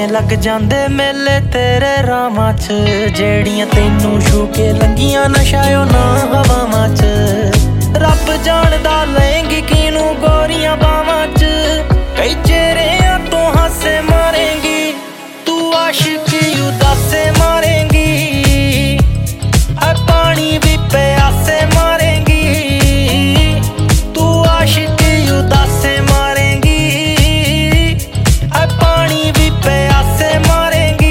ਕਿਵੇਂ ਲੱਗ ਜਾਂਦੇ ਮੇਲੇ ਤੇਰੇ ਰਾਮਾਂ 'ਚ ਜਿਹੜੀਆਂ ਤੈਨੂੰ ਛੂ ਕੇ ਲੰਗੀਆਂ ਨਸ਼ਾਇਓ ਨਾ ਹਵਾਵਾਂ 'ਚ ਰੱਬ ਜਾਣਦਾ ਲਏਂਗੀ ਕਿਨੂੰ ਗੋਰੀਆਂ ਬਾਵਾਂ 'ਚ ਕਈ ਚਿਹਰਿਆਂ ਤੋਂ ਹਾਸੇ ਮਾਰੇਂਗੀ ਤੂੰ ਆਸ਼ਿਕੀ ਉਦਾਸੇ ਮਾਰੇਂਗੀ ਐ ਪਾਣੀ ਵੀ ਪਿਆਸੇ ਮਾਰੇਂਗੀ ਤੂੰ ਆਸ਼ਿਕੀ ਉਦਾਸੇ ਮਾਰੇਂਗੀ ਐ ਪਾਣੀ ਵੀ ਪਿਆਸੇ ਮਾਰੇਂਗੀ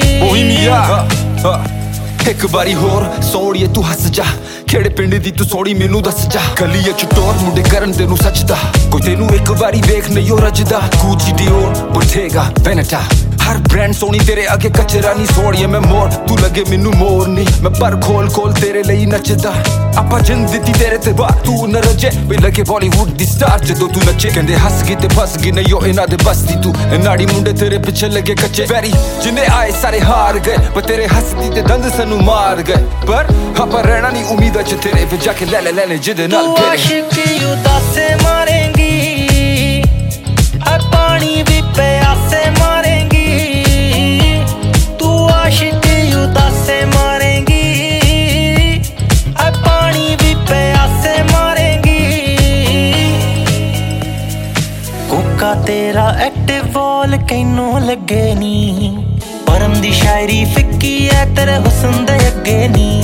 ਇੱਕ ਵਾਰੀ ਹੋਰ ਸੋੜੀਏ ਤੂੰ ਹੱਸ ਜਾ ਕਿਹੜੇ ਪਿੰਡ ਦੀ ਤੂੰ ਸੋੜੀ ਮੈਨੂੰ ਦੱਸ ਜਾ ਗਲੀ ਚ ਟੋਰ ਮੁੰਡੇ ਕਰਨ ਤੈਨੂੰ ਸੱਚਦਾ ਕੋਈ ਤੈਨੂੰ ਇੱਕ ਵਾਰੀ ਵੇਖ ਨਹੀਂ ਉਹ ਰੱਜਦਾ ਗੁੱਚੀ ਡਿਓਰ ਬੋਟੇਗਾ ਵੈਨੇਟਾ ਹਰ ਬ੍ਰਾਂਡ ਸੋਹਣੀ ਤੇਰੇ ਅੱਗੇ ਕਚਰਾ ਨਹੀਂ ਸੋੜੀਏ ਮੈਂ ਮੋਰ ਤੂੰ ਲੱਗੇ ਮੈਨੂੰ ਮੋਰ ਨਹੀਂ ਮੈਂ ਪਰ ਖੋਲ ਖੋਲ ਤੇਰੇ ਲਈ ਨੱਚਦਾ ਆਪਾਂ ਜਿੰਦ ਦਿੱਤੀ ਤੇਰੇ ਤੇ ਬਾਤ ਤੂੰ ਨਾ ਰਜੇ ਵੀ ਲੱਗੇ ਬਾਲੀਵੁੱਡ ਦੀ ਸਟਾਰ ਜਦੋਂ ਤੂੰ ਨੱਚੇ ਕਹਿੰਦੇ ਹੱਸ ਗਈ ਤੇ ਫਸ ਗਈ ਨਹੀਂ ਉਹ ਇਹਨਾਂ ਦੇ ਬਸ ਦੀ ਤੂੰ ਨਾੜੀ ਮੁੰਡੇ ਤੇਰੇ ਪਿੱਛੇ ਲੱਗੇ ਕੱਚੇ ਵੈਰੀ ਜਿੰਨੇ ਆਏ ਸਾਰੇ ਹਾਰ ਗਏ ਪਰ ਤੇਰੇ ਹੱਸਦੀ ਤੇ ਦੰਦ ਸਾਨੂੰ ਮਾਰ ਗਏ ਪਰ ਆਪਾਂ ਰਹਿਣਾ ਨਹੀਂ ਉਮੀਦਾਂ ਚ ਤੇਰੇ ਵਿੱਚ ਜਾ ਕੇ ਲੈ ਲੈ ਜਿਹਦੇ ਨਾਲ ਤੂੰ ਆਸ਼ਿਕੀ ਉਦਾਸੇ ਮਾਰੇਂਗੀ ਐ ਪਾਣੀ ਵੀ ਪਿਆਸੇ ਮਾਰੇਂਗੀ ਤੂੰ ਆਸ਼ਿਕੀ ਉਦਾਸੇ ਮਾਰੇਂਗੀ ਐ ਪਾਣੀ ਵੀ ਪਿਆਸੇ ਮਾਰੇਂਗੀ ਕੋਕਾ ਤੇਰਾ ਐਕਟਿਵ ਵਾਲ ਕਿਨੂੰ ਲੱਗੇ ਨੀ ਪਰਮ ਦੀ ਸ਼ਾਇਰੀ ਫਿੱਕੀ ਐ ਤੇਰੇ ਹੁਸਨ ਦੇ ਅੱਗੇ ਨੀ